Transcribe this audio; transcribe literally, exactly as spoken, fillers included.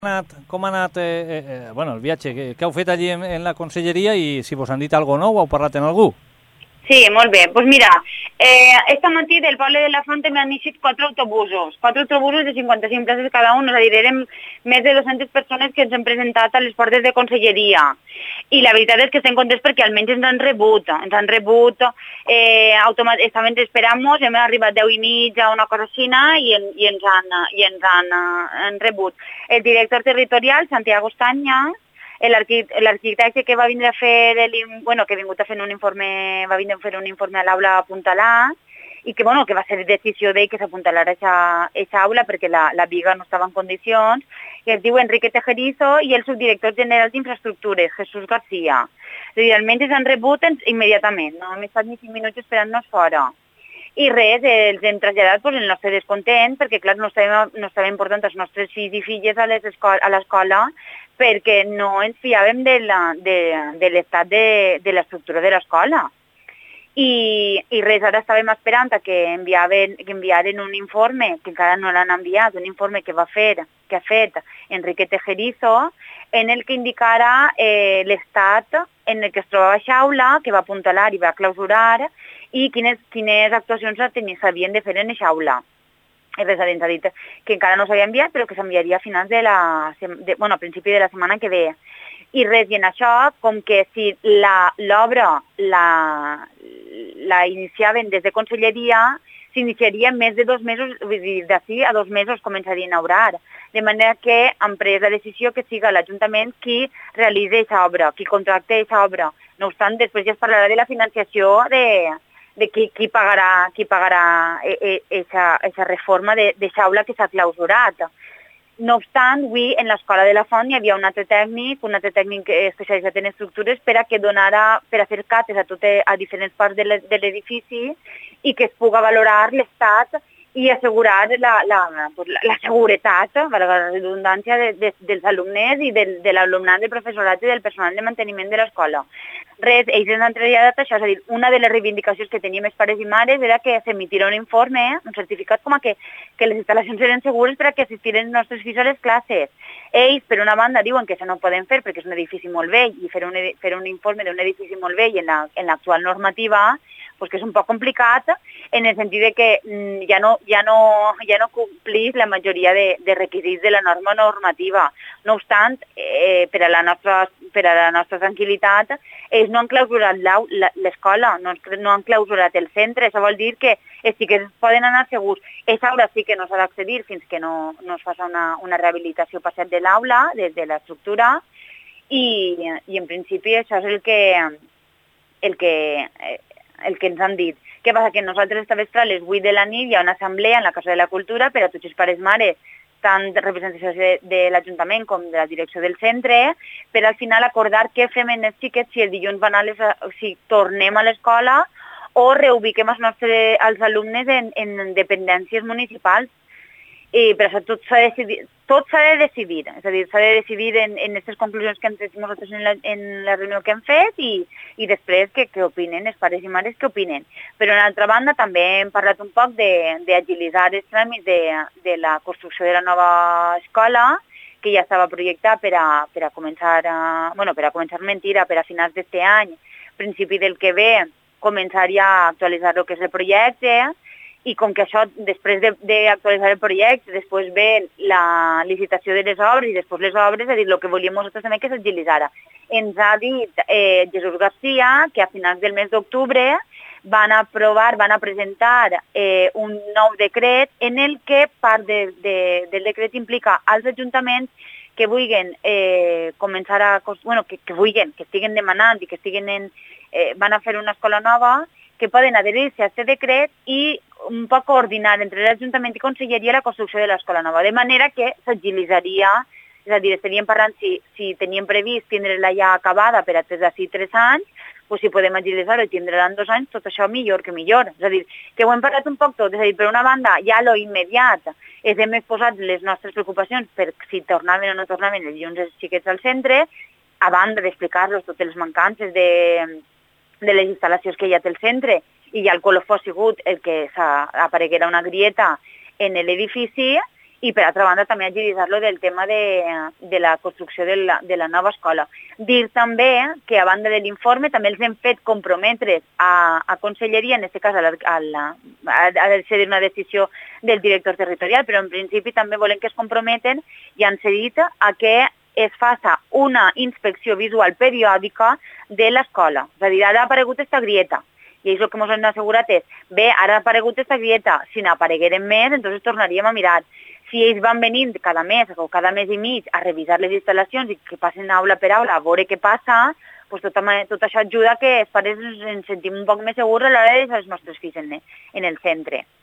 ha anat, com ha anat eh, eh, bueno, el viatge? Què, què heu fet allí en, en la conselleria i si vos han dit alguna cosa nou o heu parlat amb algú? Sí, molt bé. Doncs pues mira, eh, esta matí del poble de la Font m'han eixit quatre autobusos, quatre autobusos de cinquanta-cinc places cada un, és a dir, érem més de dues-centes persones que ens hem presentat a les portes de conselleria. I la veritat és que estem contents perquè almenys ens han rebut, ens han rebut, eh, estaven esperant-nos, hem arribat deu i mitja, una cosa així, i, en, i ens han, i ens han, han rebut. El director territorial, Santiago Estanya, l'arquitecte que va vindre a fer, el, bueno, que ha vingut a fer un informe, va vindre a fer un informe a l'aula apuntalat, i que, bueno, que va ser decisió d'ell que s'apuntalara a aquesta aula perquè la, la viga no estava en condicions, i es diu Enrique Tejerizo i el subdirector general d'Infraestructures, Jesús García. És a dir, almenys ens han rebut immediatament, no hem estat ni cinc minuts esperant-nos fora. I res, els hem traslladat pues, el nostre descontent, perquè clar, no estàvem, no estàvem portant els nostres fills i filles a l'escola perquè no ens fiàvem de l'estat de, de l'estructura de l'escola. I, I res, ara estàvem esperant que enviaven, que enviaren un informe, que encara no l'han enviat, un informe que va fer, que ha fet Enrique Tejerizo, en el que indicara eh, l'estat en el que es trobava Xaula, que va apuntalar i va clausurar, i quines, quines actuacions s'havien de fer en Xaula. I res, ens ha dit que encara no s'havia enviat, però que s'enviaria a finals de la... De, bueno, a principi de la setmana que ve. I res, i en això, com que si l'obra la, la iniciaven des de conselleria, s'iniciaria més de dos mesos, vull dir, d'ací a dos mesos començarien a obrar. De manera que han pres la decisió que siga l'Ajuntament qui realitzi aquesta obra, qui contracte aquesta obra. No obstant, després ja es parlarà de la financiació de... de qui, qui pagarà qui pagarà aquesta reforma de, de Xaula que s'ha clausurat. No obstant, avui en l'escola de la Font hi havia un altre tècnic, un altre tècnic especialitzat en estructures per a que donara, per a fer cates a, tot, a diferents parts de l'edifici i que es puga valorar l'estat i assegurar la, la, la, la seguretat, la redundància de, de, dels alumnes i del, de l'alumnat, del professorat i del personal de manteniment de l'escola. Res, ells ens han traslladat això, és a dir, una de les reivindicacions que teníem els pares i mares era que s'emitirà un informe, un certificat com a que, que les instal·lacions eren segures per a que assistiren els nostres fills a les classes. Ells, per una banda, diuen que això no ho poden fer perquè és un edifici molt vell i fer un, fer un informe d'un edifici molt vell en l'actual la, normativa pues que és un poc complicat en el sentit de que ja no, ja no, ja no complís la majoria de, de requisits de la norma normativa. No obstant, eh, per, a la nostra, per a la nostra tranquil·litat, ells no han clausurat l'escola, no, no han clausurat el centre, això vol dir que sí que poden anar segurs. Aquesta aula sí que no s'ha d'accedir fins que no, no es faci una, una rehabilitació passat de l'aula, de, de l'estructura, i, i en principi això és el que, el que eh, el que ens han dit. Què passa? Que nosaltres esta vespre a les vuit de la nit hi ha una assemblea en la Casa de la Cultura per a tots els pares mares, tant de representació de, de l'Ajuntament com de la direcció del centre, per al final acordar què fem en els xiquets si el dilluns van a les, si tornem a l'escola o reubiquem els nostres els alumnes en, en dependències municipals. I per això tot s'ha de decidir, tot s'ha de decidir, és a dir, s'ha de decidir en, en aquestes conclusions que hem fet nosaltres en la, en la reunió que hem fet i, i després què opinen els pares i mares, què opinen. Però, en altra banda, també hem parlat un poc d'agilitzar els tràmits de, de la construcció de la nova escola, que ja estava projectat per a, per a començar, a, bueno, per a començar mentira, per a finals d'aquest any, principi del que ve, començar ja a actualitzar el que és el projecte, i com que això, després d'actualitzar el projecte, després ve la licitació de les obres i després les obres, és a dir, el que volíem nosaltres també que s'agilitzara. Ens ha dit eh, Jesús García que a finals del mes d'octubre van aprovar, van a presentar eh, un nou decret en el que part de, de, del decret implica als ajuntaments que vulguin eh, començar a... Bueno, que, que vulguin, que estiguen demanant i que estiguen en... Eh, van a fer una escola nova, que poden adherir-se a aquest decret i un poc coordinar entre l'Ajuntament i Conselleria la construcció de l'escola nova, de manera que s'agilitzaria, és a dir, estaríem parlant si, si teníem previst tindre-la ja acabada per a des d'ací tres anys, doncs si podem agilitzar-ho i tindre-la en dos anys, tot això millor que millor. És a dir, que ho hem parlat un poc tot, és a dir, per una banda, ja lo immediat, és hem exposat les nostres preocupacions per si tornaven o no tornaven els dilluns els xiquets al centre, a banda d'explicar-los totes les mancances de de les instal·lacions que hi ha al centre i ja el colofó ha sigut el que apareguera una grieta en l'edifici i per altra banda també agilitzar-lo del tema de, de la construcció de la, de la nova escola. Dir també que a banda de l'informe també els hem fet comprometre's a, a Conselleria, en aquest cas a la, a la, ha de ser una decisió del director territorial, però en principi també volen que es comprometen i han cedit a que es faça una inspecció visual periòdica de l'escola. És a dir, ara ha aparegut aquesta grieta, i ells el que ens han assegurat és, bé, ara ha aparegut aquesta grieta, si n'aparegueren més, entonces tornaríem a mirar. Si ells van venint cada mes o cada mes i mig a revisar les instal·lacions i que passen aula per aula a veure què passa, pues tot, tot això ajuda que els pares ens sentim un poc més segurs a l'hora de deixar els nostres fills en, en el centre.